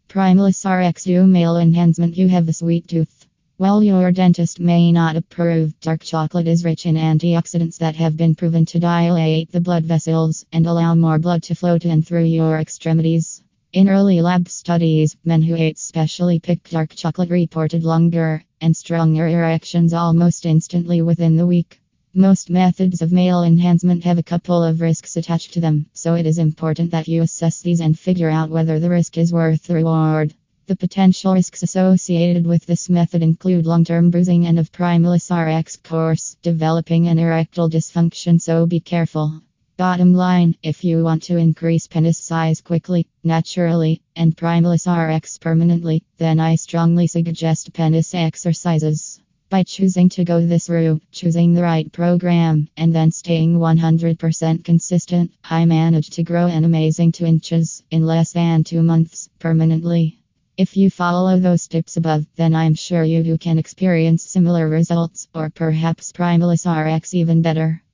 Primalis RXU male enhancement. You have a sweet tooth. While your dentist may not approve, dark chocolate is rich in antioxidants that have been proven to dilate the blood vessels and allow more blood to flow to and through your extremities. In early lab studies, men who ate specially picked dark chocolate reported longer and stronger erections almost instantly within the week. Most methods of male enhancement have a couple of risks attached to them, so it is important that you assess these and figure out whether the risk is worth the reward. The potential risks associated with this method include long-term bruising and, of Primalis RX course, developing an erectile dysfunction, so be careful. Bottom line, if you want to increase penis size quickly, naturally, and Primalis RX permanently, then I strongly suggest penis exercises. By choosing to go this route, choosing the right program, and then staying 100% consistent, I managed to grow an amazing 2 inches in less than 2 months, permanently. If you follow those tips above, then I'm sure you can experience similar results, or perhaps Primalis RX even better.